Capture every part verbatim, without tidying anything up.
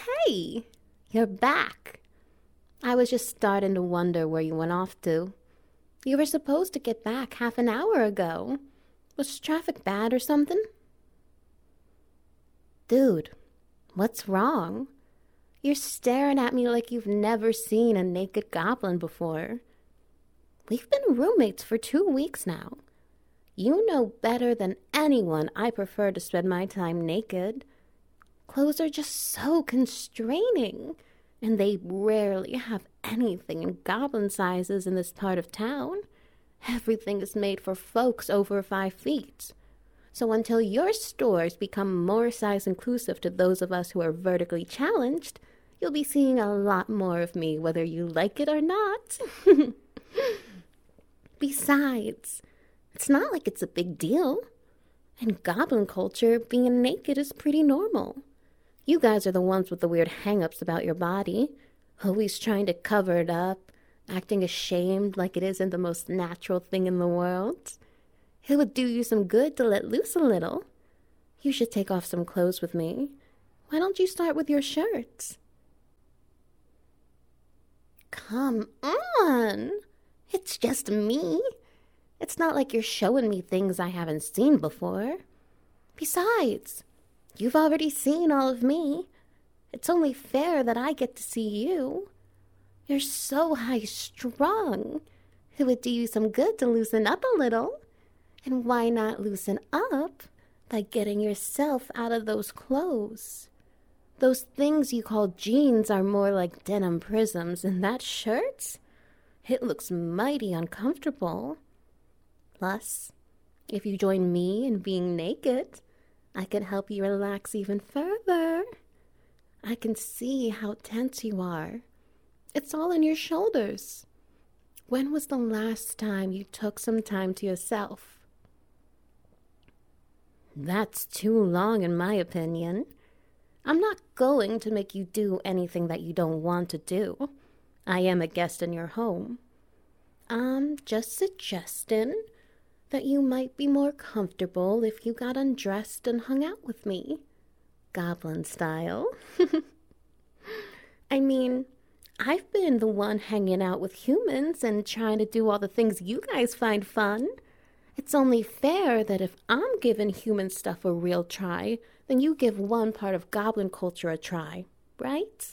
Hey, you're back. I was just starting to wonder where you went off to. You were supposed to get back half an hour ago. Was traffic bad or something? Dude, what's wrong? You're staring at me like you've never seen a naked goblin before. We've been roommates for two weeks now. You know better than anyone I prefer to spend my time naked. Clothes are just so constraining, and they rarely have anything in goblin sizes in this part of town. Everything is made for folks over five feet. So until your stores become more size inclusive to those of us who are vertically challenged, you'll be seeing a lot more of me whether you like it or not. Besides, it's not like it's a big deal. In goblin culture, being naked is pretty normal. You guys are the ones with the weird hang-ups about your body, always trying to cover it up, acting ashamed like it isn't the most natural thing in the world. It would do you some good to let loose a little. You should take off some clothes with me. Why don't you start with your shirts? Come on! It's just me. It's not like you're showing me things I haven't seen before. Besides, you've already seen all of me. It's only fair that I get to see you. You're so high-strung. It would do you some good to loosen up a little. And why not loosen up by getting yourself out of those clothes? Those things you call jeans are more like denim prisms, and that shirt? It looks mighty uncomfortable. Plus, if you join me in being naked, I can help you relax even further. I can see how tense you are. It's all in your shoulders. When was the last time you took some time to yourself? That's too long, in my opinion. I'm not going to make you do anything that you don't want to do. I am a guest in your home. I'm just suggesting that you might be more comfortable if you got undressed and hung out with me. Goblin style. I mean, I've been the one hanging out with humans and trying to do all the things you guys find fun. It's only fair that if I'm giving human stuff a real try, then you give one part of goblin culture a try, right?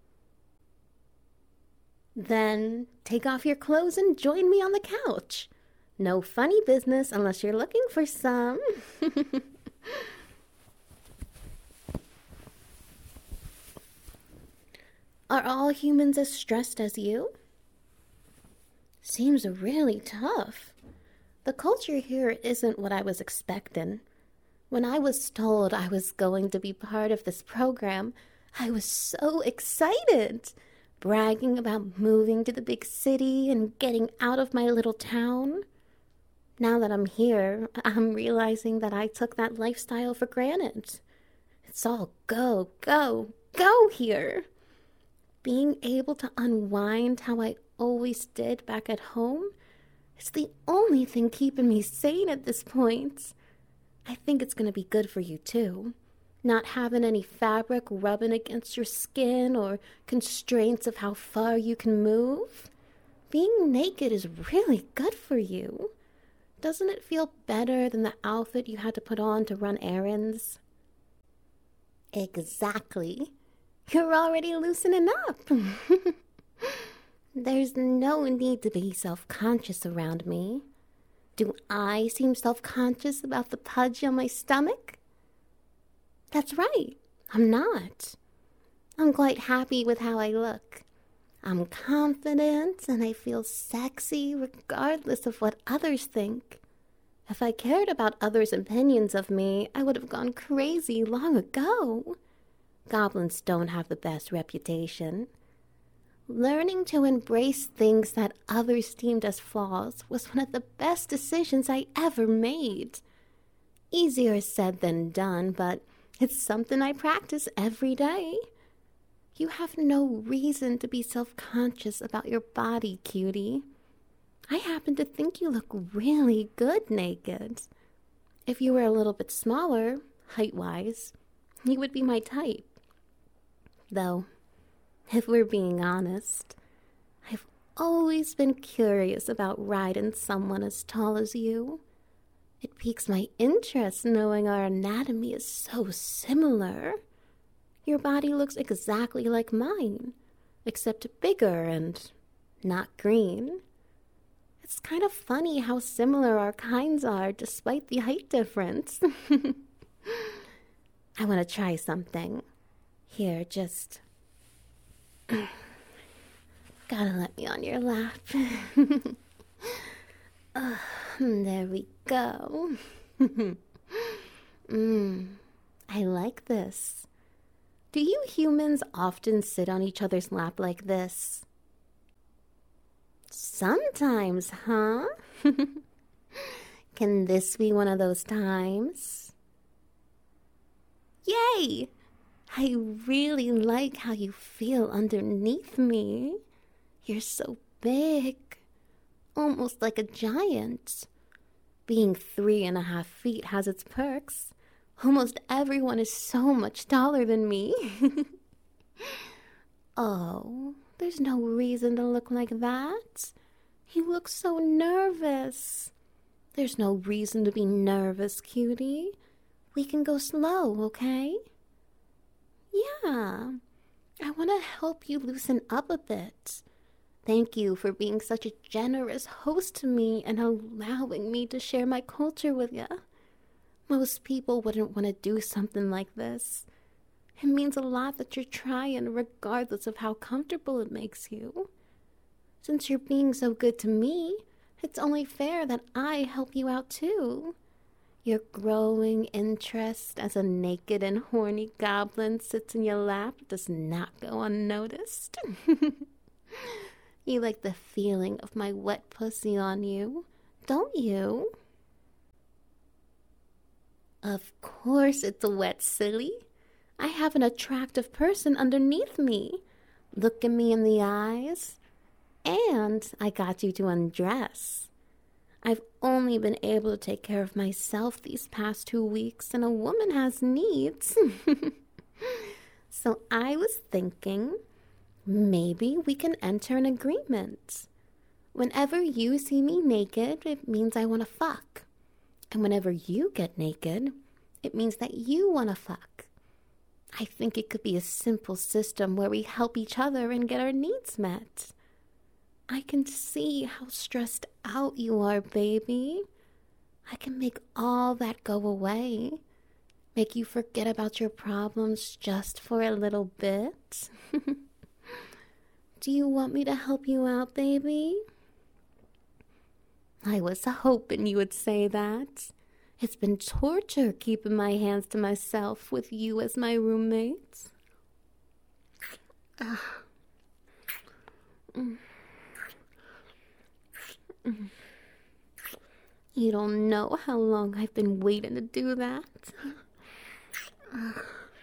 Then take off your clothes and join me on the couch. No funny business unless you're looking for some. Are all humans as stressed as you? Seems really tough. The culture here isn't what I was expecting. When I was told I was going to be part of this program, I was so excited, bragging about moving to the big city and getting out of my little town. Now that I'm here, I'm realizing that I took that lifestyle for granted. It's all go, go, go here. Being able to unwind how I always did back at home is the only thing keeping me sane at this point. I think it's going to be good for you, too. Not having any fabric rubbing against your skin or constraints of how far you can move. Being naked is really good for you. Doesn't it feel better than the outfit you had to put on to run errands? Exactly. You're already loosening up. There's no need to be self-conscious around me. Do I seem self-conscious about the pudge on my stomach? That's right, I'm not. I'm quite happy with how I look. I'm confident and I feel sexy regardless of what others think. If I cared about others' opinions of me, I would have gone crazy long ago. Goblins don't have the best reputation. Learning to embrace things that others deemed as flaws was one of the best decisions I ever made. Easier said than done, but it's something I practice every day. You have no reason to be self-conscious about your body, cutie. I happen to think you look really good naked. If you were a little bit smaller, height-wise, you would be my type. Though, if we're being honest, I've always been curious about riding someone as tall as you. It piques my interest knowing our anatomy is so similar. Your body looks exactly like mine, except bigger and not green. It's kind of funny how similar our kinds are despite the height difference. I want to try something. Here, just... Gotta let me on your lap. uh, there we go. mm, I like this. Do you humans often sit on each other's lap like this? Sometimes, huh? Can this be one of those times? Yay! I really like how you feel underneath me. You're so big, almost like a giant. Being three and a half feet has its perks. Almost everyone is so much taller than me. Oh, there's no reason to look like that. You look so nervous. There's no reason to be nervous, cutie. We can go slow, okay? Yeah, I want to help you loosen up a bit. Thank you for being such a generous host to me and allowing me to share my culture with you. Most people wouldn't want to do something like this. It means a lot that you're trying regardless of how comfortable it makes you. Since you're being so good to me, it's only fair that I help you out too. Your growing interest as a naked and horny goblin sits in your lap does not go unnoticed. You like the feeling of my wet pussy on you, don't you? Of course it's wet, silly. I have an attractive person underneath me. Look at me in the eyes. And I got you to undress. I've only been able to take care of myself these past two weeks, and a woman has needs. So I was thinking, maybe we can enter an agreement. Whenever you see me naked, it means I want to fuck. And whenever you get naked, it means that you want to fuck. I think it could be a simple system where we help each other and get our needs met. I can see how stressed out you are, baby. I can make all that go away. Make you forget about your problems just for a little bit. Do you want me to help you out, baby? I was hoping you would say that. It's been torture keeping my hands to myself with you as my roommate. Uh. Mm. Mm. You don't know how long I've been waiting to do that. Uh.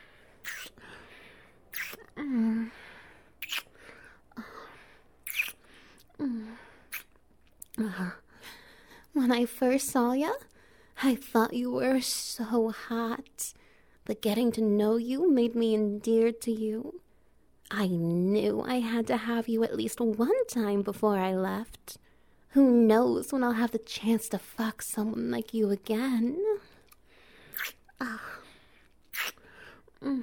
Mm. Mm. Uh. When I first saw ya, I thought you were so hot, but getting to know you made me endeared to you. I knew I had to have you at least one time before I left. Who knows when I'll have the chance to fuck someone like you again? Ah. Mm.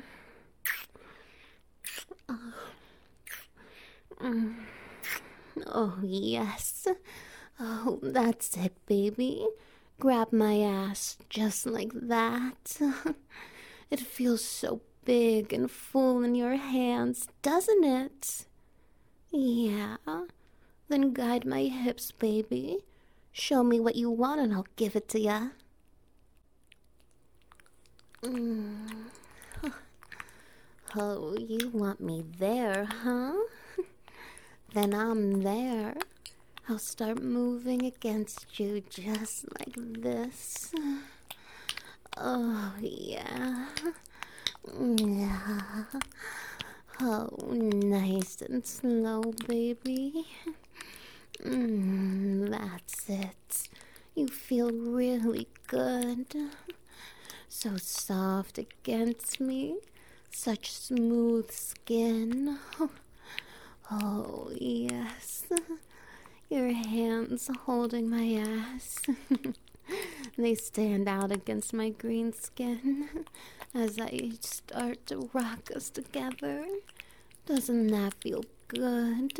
Ah. Mm. Oh, yes. Oh, that's it, baby. Grab my ass just like that. It feels so big and full in your hands, doesn't it? Yeah. Then guide my hips, baby. Show me what you want and I'll give it to ya. Mm. Oh, you want me there, huh? Then I'm there. I'll start moving against you just like this. Oh, yeah. Yeah. Oh, nice and slow, baby. Mm, that's it. You feel really good. So soft against me. Such smooth skin. Oh, yes. Your hands holding my ass. They stand out against my green skin as I start to rock us together. Doesn't that feel good?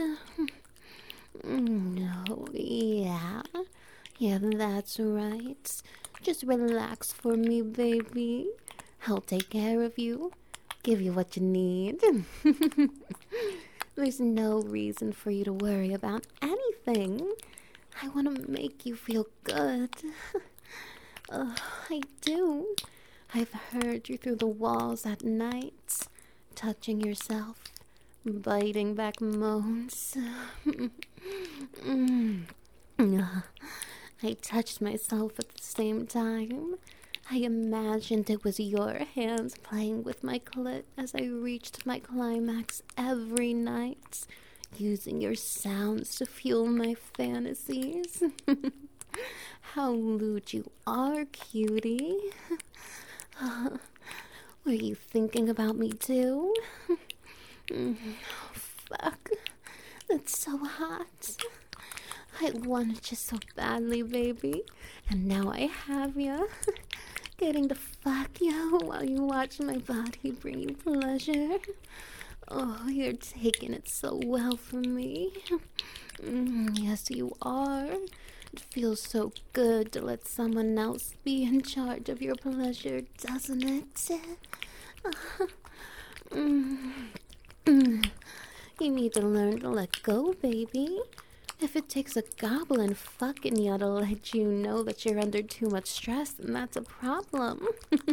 No, yeah. Yeah, that's right. Just relax for me, baby. I'll take care of you. Give you what you need. There's no reason for you to worry about anything. I want to make you feel good. uh, I do. I've heard you through the walls at night, touching yourself, biting back moans. mm. I touched myself at the same time. I imagined it was your hands playing with my clit as I reached my climax every night, using your sounds to fuel my fantasies. How lewd you are, cutie. Uh, were you thinking about me too? Oh, fuck. That's so hot. I wanted you so badly, baby. And now I have you. Getting to fuck you while you watch my body bring you pleasure. Oh, you're taking it so well for me. Mm, yes, you are. It feels so good to let someone else be in charge of your pleasure, doesn't it? mm, mm. You need to learn to let go, baby. If it takes a goblin fucking you to let you know that you're under too much stress, then that's a problem.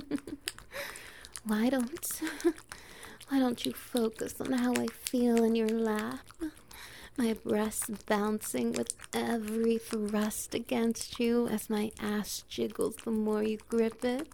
Why don't... Why don't you focus on how I feel in your lap? My breasts bouncing with every thrust against you as my ass jiggles the more you grip it.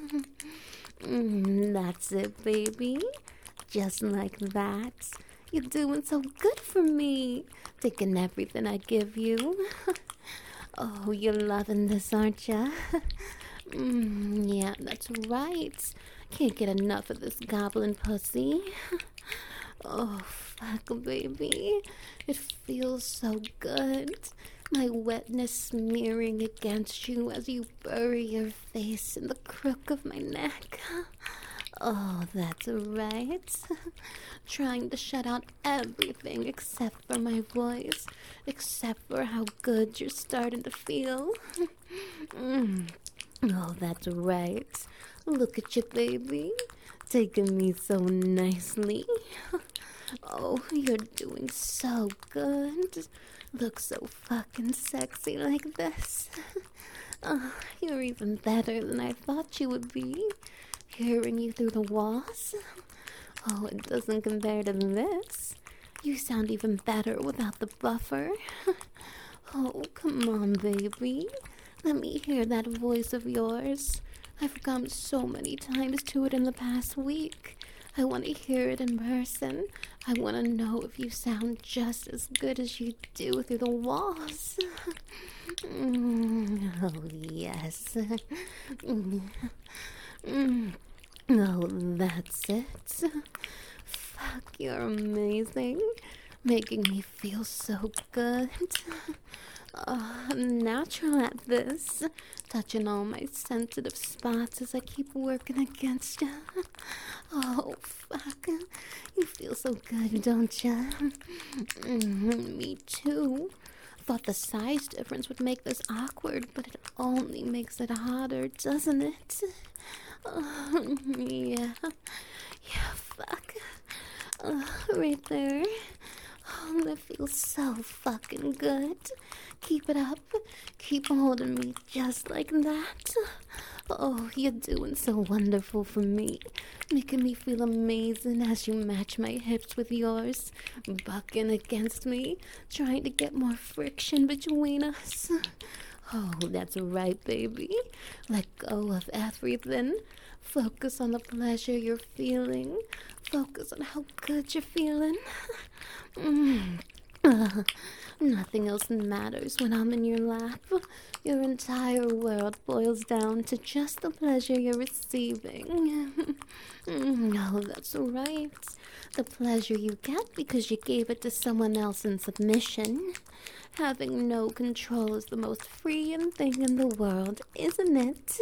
mm, that's it, baby. Just like that. You're doing so good for me. Taking everything I give you. Oh, you're loving this, aren't ya? mm, yeah, that's right. Can't get enough of this goblin pussy. Oh, fuck, baby. It feels so good. My wetness smearing against you as you bury your face in the crook of my neck. Oh, that's right. Trying to shut out everything except for my voice, except for how good you're starting to feel. mm. Oh, that's right. Look at you, baby. Taking me so nicely. Oh, you're doing so good. Look so fucking sexy like this. Oh, you're even better than I thought you would be. Hearing you through the walls. Oh, it doesn't compare to this. You sound even better without the buffer. Oh, come on, baby. Let me hear that voice of yours. I've come so many times to it in the past week. I want to hear it in person. I want to know if you sound just as good as you do through the walls. Mm, oh, yes. Mm, mm. Oh, that's it. Fuck, you're amazing. Making me feel so good. Oh, I'm natural at this. Touching all my sensitive spots as I keep working against you. Oh, fuck. You feel so good, don't you? Mm, me too. Thought the size difference would make this awkward, but it only makes it hotter, doesn't it? Oh, yeah. Yeah, fuck. Uh, right there. Oh, that feels so fucking good. Keep it up. Keep holding me just like that. Oh, you're doing so wonderful for me. Making me feel amazing as you match my hips with yours. Bucking against me. Trying to get more friction between us. Oh, that's right, baby. Let go of everything. Focus on the pleasure you're feeling. Focus on how good you're feeling. Mm. Uh, nothing else matters when I'm in your lap. Your entire world boils down to just the pleasure you're receiving. No, that's right. The pleasure you get because you gave it to someone else in submission. Having no control is the most freeing thing in the world, isn't it?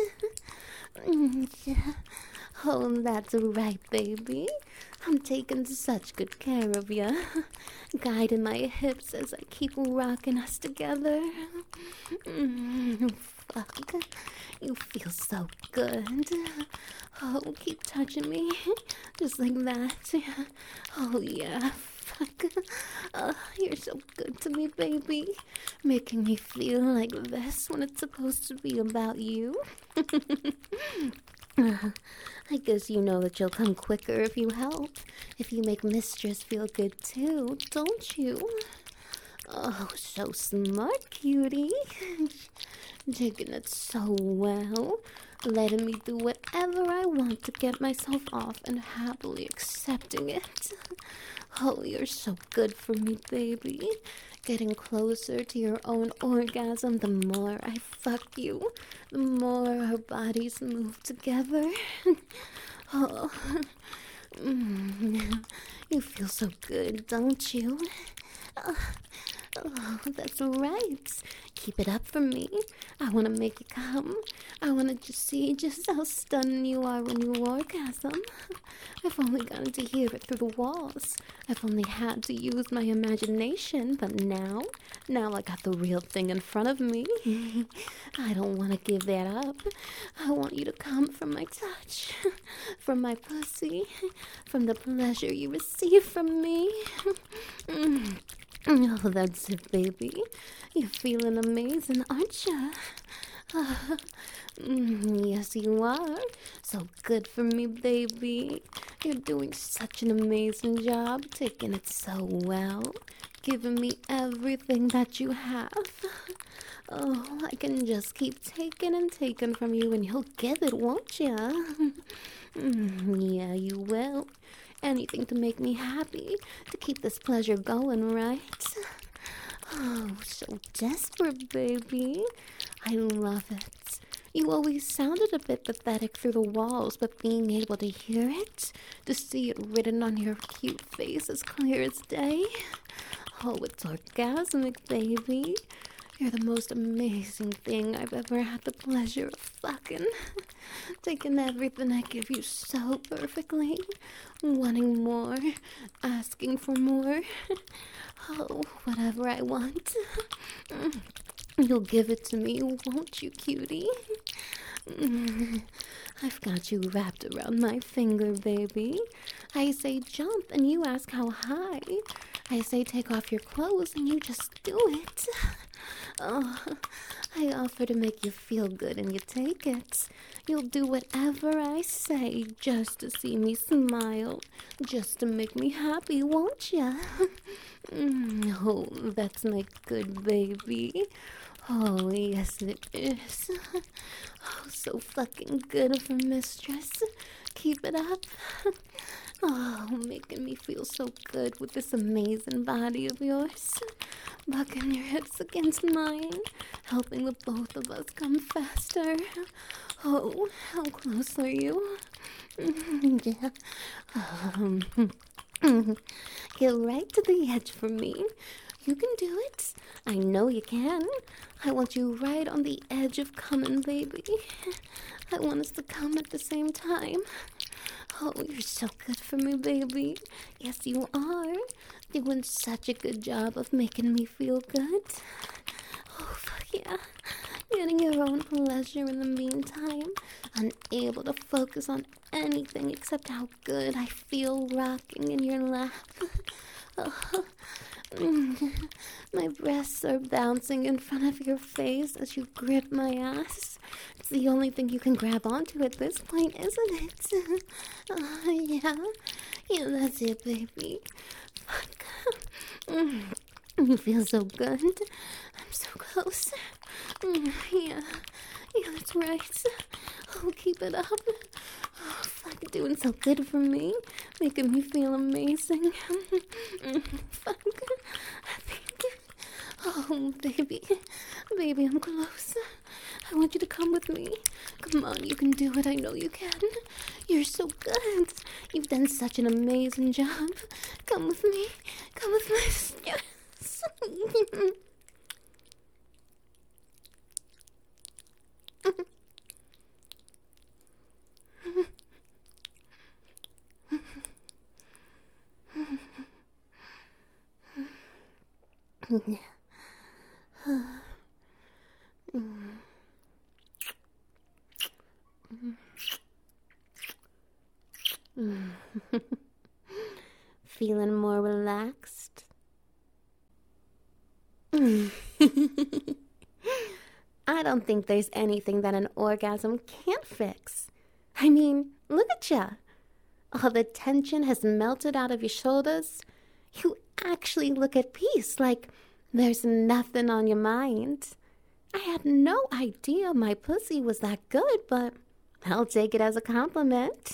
Oh, that's right, baby. I'm taking such good care of ya, guiding my hips as I keep rocking us together. Mm, fuck, you feel so good. Oh, keep touching me, just like that. Oh, yeah, fuck. Oh, you're so good to me, baby. Making me feel like this when it's supposed to be about you. Uh, I guess you know that you'll come quicker if you help. If you make Mistress feel good too, don't you? Oh, so smart, cutie. Taking it so well. Letting me do whatever I want to get myself off and happily accepting it. Oh, you're so good for me, baby. Getting closer to your own orgasm the more I fuck you, the more our bodies move together. Oh, mm, you feel so good, don't you? Oh, oh, that's right. Keep it up for me. I want to make you come. I want to just see just how stunning you are when you orgasm. I've only gotten to hear it through the walls. I've only had to use my imagination, but now, now I got the real thing in front of me. I don't want to give that up. I want you to come from my touch, from my pussy, from the pleasure you receive from me. Mm. Oh, that's it, baby. You're feeling amazing, aren't you? Uh, mm, yes, you are. So good for me, baby. You're doing such an amazing job, taking it so well, giving me everything that you have. Oh, I can just keep taking and taking from you, and you'll give it, won't you? Mm, yeah, you will. Anything to make me happy, to keep this pleasure going, right? Oh, so desperate, baby. I love it. You always sounded a bit pathetic through the walls, but being able to hear it, to see it written on your cute face as clear as day. Oh, it's orgasmic, baby. You're the most amazing thing I've ever had the pleasure of fucking. Taking everything I give you so perfectly. Wanting more. Asking for more. Oh, whatever I want. You'll give it to me, won't you, cutie? I've got you wrapped around my finger, baby. I say jump and you ask how high. I say take off your clothes and you just do it. Oh, I offer to make you feel good and you take it. You'll do whatever I say just to see me smile, just to make me happy, won't ya? Oh, that's my good baby. Oh, yes it is. Oh, so fucking good of a mistress. Keep it up. Oh, making me feel so good with this amazing body of yours. Bucking your hips against mine, helping the both of us come faster. Oh, how close are you? Yeah. Um, get right to the edge for me. You can do it. I know you can. I want you right on the edge of coming, baby. I want us to come at the same time. Oh, you're so good for me, baby. Yes, you are. Doing such a good job of making me feel good. Oh, fuck yeah. Getting your own pleasure in the meantime. Unable to focus on anything except how good I feel rocking in your lap. Oh, my breasts are bouncing in front of your face as you grip my ass. It's the only thing you can grab onto at this point, isn't it? Uh, yeah, yeah, that's it, baby. Fuck. Mm. You feel so good. I'm so close. Mm, yeah, yeah, that's right. Oh, keep it up. Oh, fuck. Fuck, doing so good for me, making me feel amazing. Fuck. Oh, baby. Baby, I'm close. I want you to come with me. Come on, you can do it. I know you can. You're so good. You've done such an amazing job. Come with me. Come with me. Yes. Feeling more relaxed? I don't think there's anything that an orgasm can't fix. I mean, look at ya. All the tension has melted out of your shoulders. You actually look at peace, like there's nothing on your mind. I had no idea my pussy was that good, but I'll take it as a compliment.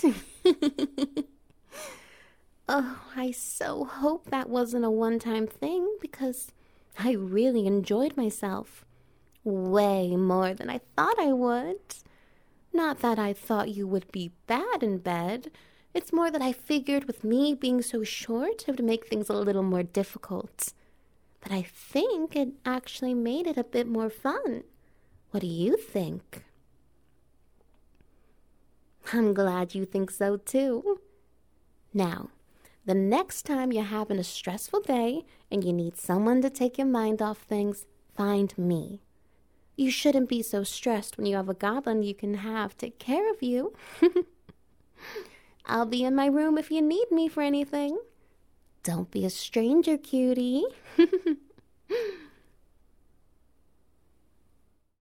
Oh, I so hope that wasn't a one-time thing, because I really enjoyed myself. Way more than I thought I would. Not that I thought you would be bad in bed. It's more that I figured with me being so short, it would make things a little more difficult. But I think it actually made it a bit more fun. What do you think? I'm glad you think so too. Now, the next time you're having a stressful day and you need someone to take your mind off things, find me. You shouldn't be so stressed when you have a goblin you can have take care of you. I'll be in my room if you need me for anything. Don't be a stranger, cutie.